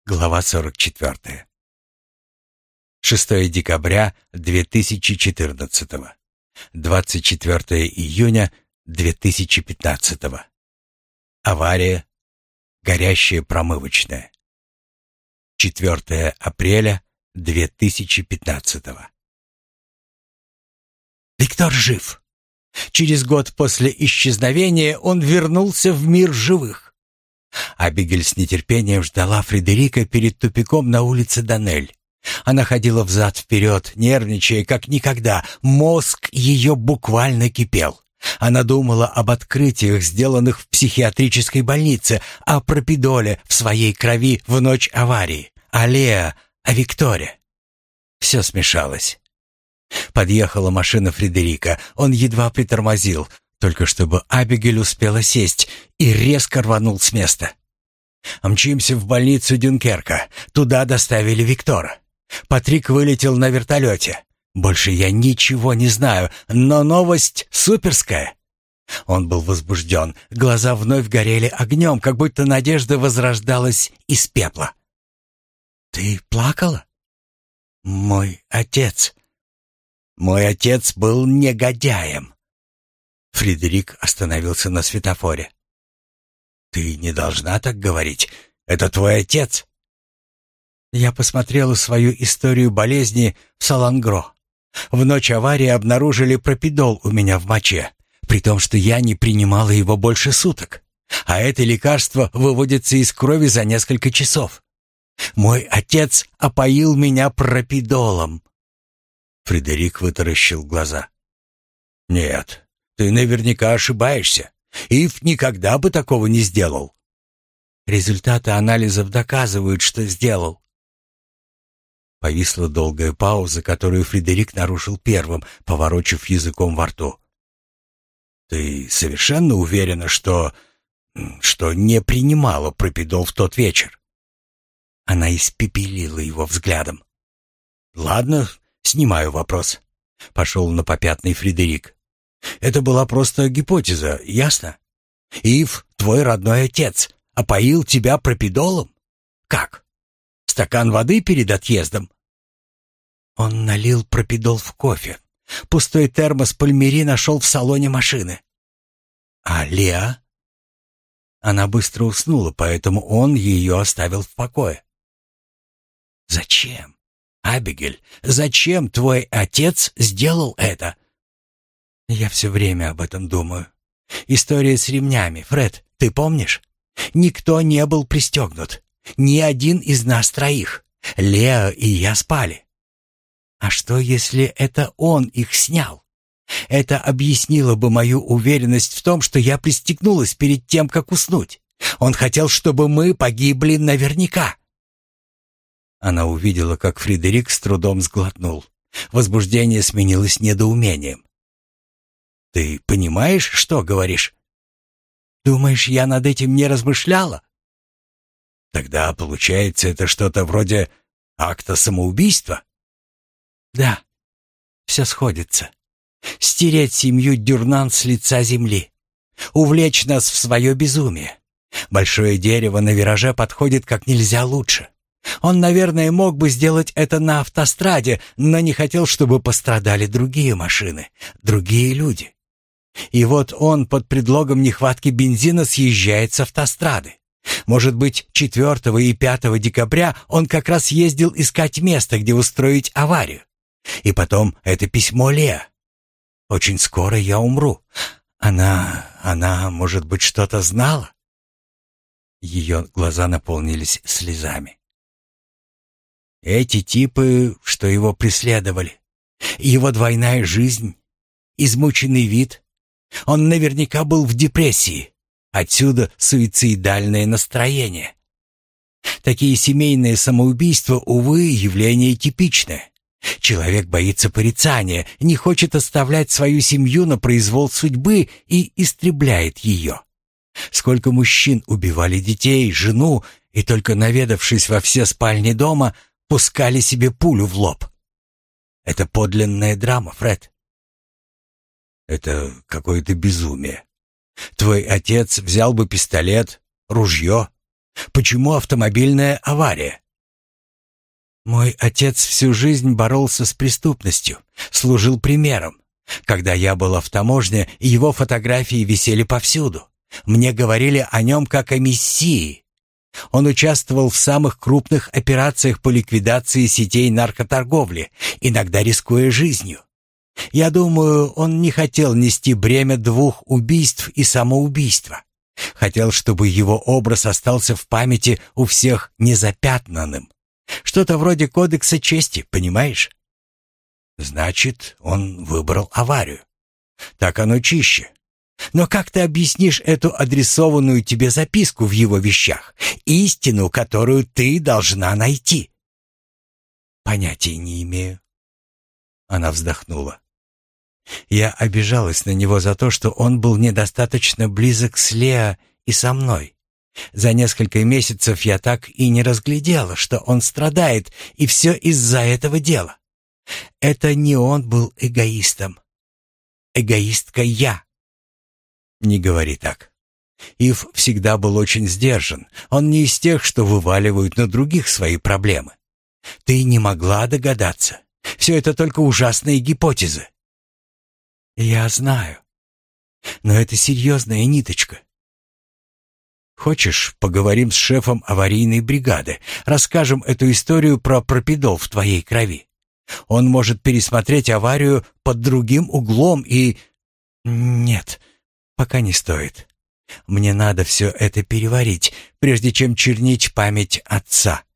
Глава 44. 6 декабря 2014. 24 июня 2015. Авария. Горящая промывочная. 4 апреля 2015. Виктор жив. Через год после исчезновения он вернулся в мир живых. Абигель с нетерпением ждала Фредерика перед тупиком на улице Данель. Она ходила взад-вперед, нервничая как никогда. Мозг ее буквально кипел. Она думала об открытиях, сделанных в психиатрической больнице, о пропидоле в своей крови в ночь аварии, о Лео, о Викторе. Все смешалось. Подъехала машина Фредерика. Он едва притормозил, только чтобы Абигель успела сесть, и резко рванул с места. «Мчимся в больницу Дюнкерка. Туда доставили Виктора. Патрик вылетел на вертолете. Больше я ничего не знаю, но новость суперская». Он был возбужден, глаза вновь горели огнем, как будто надежда возрождалась из пепла. «Ты плакала?» «Мой отец. Мой отец был негодяем». Фредерик остановился на светофоре. «Ты не должна так говорить. Это твой отец». Я посмотрела свою историю болезни в Салангро. В ночь аварии обнаружили пропидол у меня в моче, при том, что я не принимала его больше суток. А это лекарство выводится из крови за несколько часов. Мой отец опоил меня пропидолом». Фредерик вытаращил глаза. «Нет. Ты наверняка ошибаешься. Ив никогда бы такого не сделал». «Результаты анализов доказывают, что сделал». Повисла долгая пауза, которую Фредерик нарушил первым, поворочив языком во рту. «Ты совершенно уверена, что не принимала пропидол в тот вечер?» Она испепелила его взглядом. «Ладно, снимаю вопрос», — пошел на попятный Фредерик. «Это была просто гипотеза, ясно? Ив, твой родной отец, опоил тебя пропидолом? Как? Стакан воды перед отъездом?» Он налил пропидол в кофе. Пустой термос Пальмири нашел в салоне машины. «А Леа?» Она быстро уснула, поэтому он ее оставил в покое. «Зачем? Абигель, зачем твой отец сделал это?» «Я все время об этом думаю. История с ремнями, Фред, ты помнишь? Никто не был пристегнут. Ни один из нас троих. Лео и я спали. А что, если это он их снял? Это объяснило бы мою уверенность в том, что я пристегнулась перед тем, как уснуть. Он хотел, чтобы мы погибли наверняка». Она увидела, как Фредерик с трудом сглотнул. Возбуждение сменилось недоумением. «Ты понимаешь, что говоришь?» «Думаешь, я над этим не размышляла?» «Тогда, получается, это что-то вроде акта самоубийства?» «Да, все сходится. Стереть семью Дюрнан с лица земли. Увлечь нас в свое безумие. Большое дерево на вираже подходит как нельзя лучше. Он, наверное, мог бы сделать это на автостраде, но не хотел, чтобы пострадали другие машины, другие люди. И вот он под предлогом нехватки бензина съезжает с автострады. Может быть, 4 и 5 декабря он как раз ездил искать место, где устроить аварию. И потом это письмо Лео. Очень скоро я умру. Она, может быть, что-то знала?» Ее глаза наполнились слезами. «Эти типы, что его преследовали, его двойная жизнь, измученный вид. Он наверняка был в депрессии. Отсюда суицидальное настроение. Такие семейные самоубийства, увы, явление типичное. Человек боится порицания, не хочет оставлять свою семью на произвол судьбы и истребляет ее. Сколько мужчин убивали детей, жену, и только наведавшись во все спальни дома, пускали себе пулю в лоб. Это подлинная драма, Фред. Это какое-то безумие. Твой отец взял бы пистолет, ружье, Почему автомобильная авария? Мой отец всю жизнь боролся с преступностью, служил примером. Когда я была в таможне, его фотографии висели повсюду. Мне говорили о нем как о мессии. Он участвовал в самых крупных операциях по ликвидации сетей наркоторговли, иногда рискуя жизнью. Я думаю, он не хотел нести бремя 2 убийств и самоубийства. Хотел, чтобы его образ остался в памяти у всех незапятнанным. Что-то вроде кодекса чести, понимаешь? Значит, он выбрал аварию. Так оно чище. Но как ты объяснишь эту адресованную тебе записку в его вещах? Истину, которую ты должна найти. Понятия не имею. Она вздохнула. Я обижалась на него за то, что он был недостаточно близок с Лео и со мной. За несколько месяцев я так и не разглядела, что он страдает, и все из-за этого дела. Это не он был эгоистом. Эгоистка я. Не говори так. Ив всегда был очень сдержан. Он не из тех, что вываливают на других свои проблемы. Ты не могла догадаться. Все это только ужасные гипотезы. Я знаю. Но это серьезная ниточка. Хочешь, поговорим с шефом аварийной бригады, расскажем эту историю про пропидол в твоей крови? Он может пересмотреть аварию под другим углом и... Нет, пока не стоит. Мне надо все это переварить, прежде чем чернить память отца.